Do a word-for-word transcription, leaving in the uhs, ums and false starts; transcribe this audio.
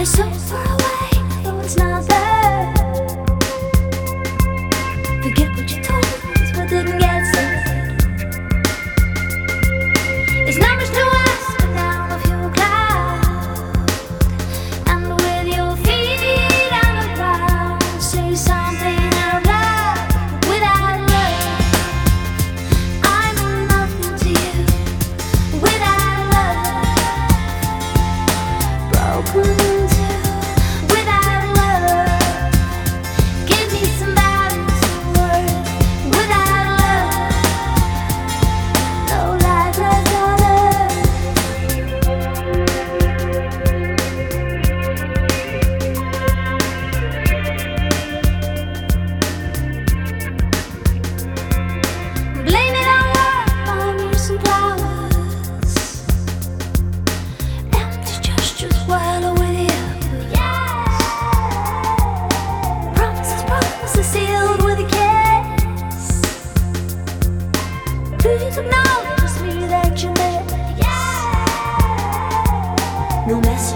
so far away, though it's not there. Forget what you told us, but didn't get said. It's not much to ask, but now I feel cloud. And with your feet on the ground, say something out loud. Without love, I'm nothing to you. Without love, broken. No message.